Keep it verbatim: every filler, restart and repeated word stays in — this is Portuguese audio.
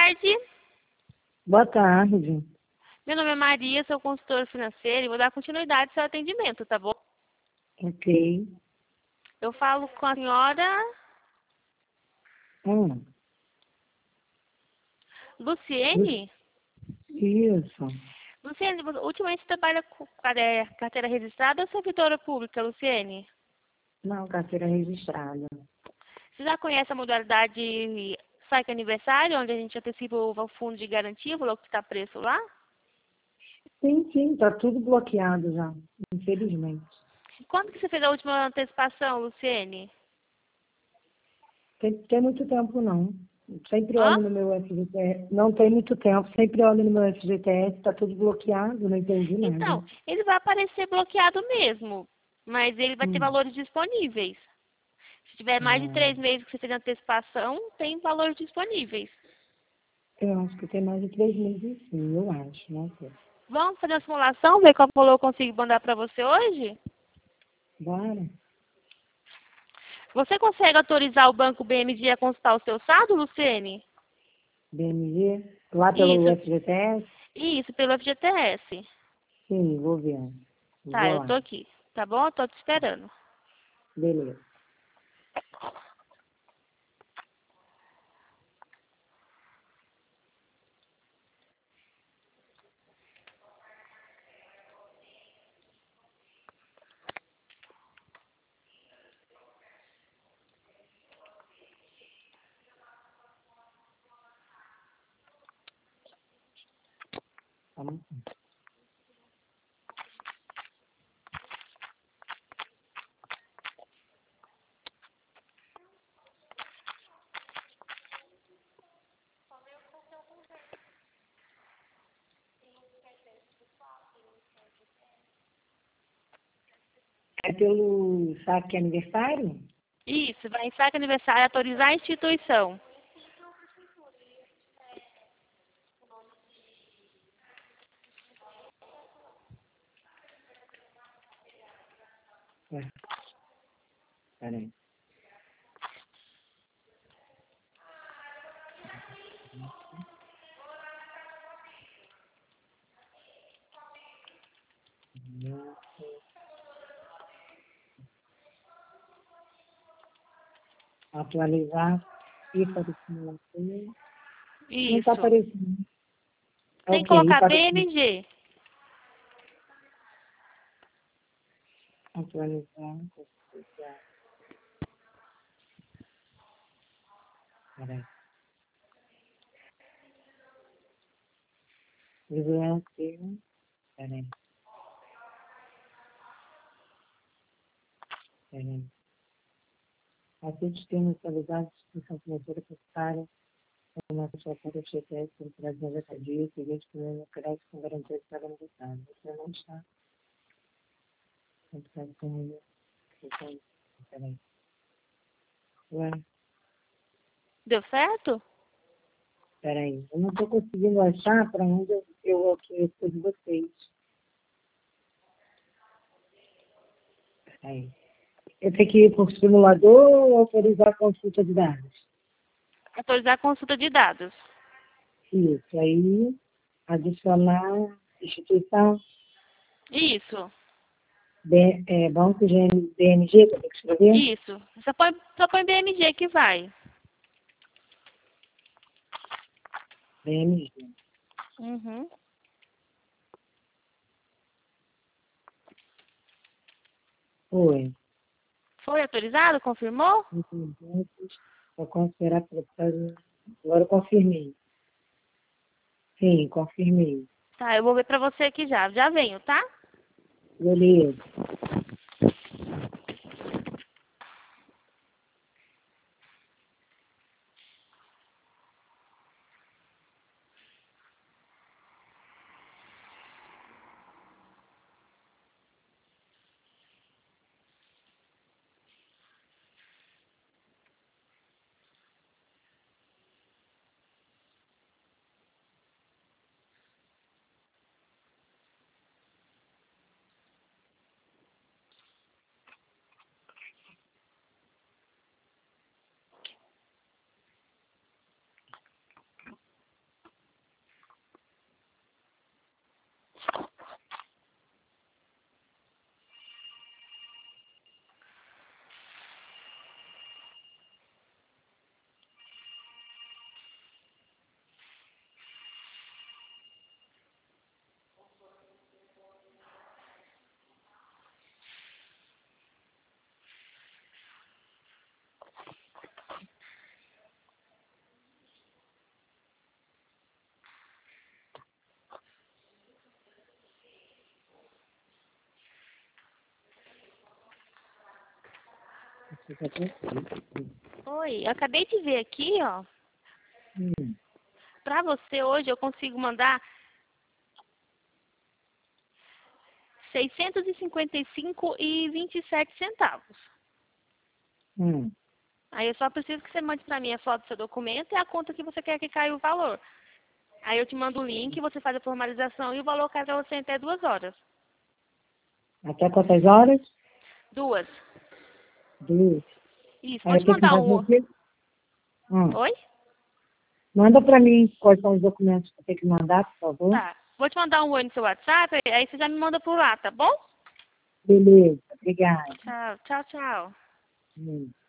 tarde. Boa tarde. Meu nome é Maria, sou consultora financeira e vou dar continuidade ao seu atendimento, tá bom? Ok. Eu falo com a senhora Hum, Luciene. isso. Luciene, você- ultimamente você trabalha com é, carteira registrada ou servidora pública, Luciene? Não, carteira registrada. Você já conhece a modalidade Saque Aniversário, onde a gente antecipa o fundo de garantia, o valor que está preço lá? Sim, sim, tá tudo bloqueado já, infelizmente. Quando que você fez a última antecipação, Luciene? Tem, tem muito tempo não. Sempre Hã? olho no meu F G T S. Não tem muito tempo, sempre olho no meu F G T S, tá tudo bloqueado, não entendi nada. Então, ele vai aparecer bloqueado mesmo, mas ele vai ter Hum. valores disponíveis. Se tiver mais de Ah, três meses que você fez antecipação, tem valores disponíveis. eu acho que tem mais de três meses sim, eu acho, não sei. Vamos fazer uma simulação, ver qual valor eu consigo mandar para você hoje? Bora. Você consegue autorizar o Banco B M G a consultar o seu saldo, Luciene? B M G, lá pelo Isso, F G T S? isso, pelo F G T S. Sim, vou ver. Tá, Vou eu tô lá. aqui. Tá bom? Eu tô te esperando. Beleza. Tá bom? É pelo saque aniversário? Isso, vai em saque aniversário, autorizar a instituição. É, peraí. Atualizar ficha de simulação. Não está Isso. aparecendo. Tem que Ok, colocar está B M G. atualizar. Peraí. Vigilância. Peraí. Peraí. Aceite termos atualizados de instituição financeira necessária para uma situação do G T S por prazo de noventa dias, seguinte com crédito com garantia de pagamento do Estado. Você não está. Não está com. Peraí. Ué, Deu certo? peraí. Eu não estou conseguindo achar para onde eu, eu, eu estou de vocês. Peraí. Eu tenho que ir para o simulador ou autorizar a consulta de dados? Autorizar a consulta de dados. Isso. Aí, adicionar instituição, Isso, B, é, banco de B M G, que eu tenho que escrever? isso. Só põe, só põe B M G que vai. B M G. Uhum. Oi. Foi autorizado? Confirmou? Contingentes, vou considerar para. Agora eu confirmei. Sim, confirmei. Tá, eu vou ver pra você aqui já. Já venho, tá? Beleza. Isso já perfeito. Oi, eu acabei de ver aqui, ó. Hum. Pra você hoje eu consigo mandar seiscentos e cinquenta e cinco e vinte e sete centavos. Hum. Aí eu só preciso que você mande pra mim a foto do seu documento e a conta que você quer que caia o valor. Aí eu te mando o link, você faz a formalização e o valor cai pra você em até duas horas. Até quantas horas? Duas. Duas. Isso, Aí vou eu te tenho que mandar fazer um. o quê? Hum. Oi? Manda para mim quais são os documentos que eu tenho que mandar, por favor. Tá. Vou te mandar um oi no seu WhatsApp, aí você já me manda por lá, tá bom? Beleza, obrigada. Tchau, tchau, tchau. Hum.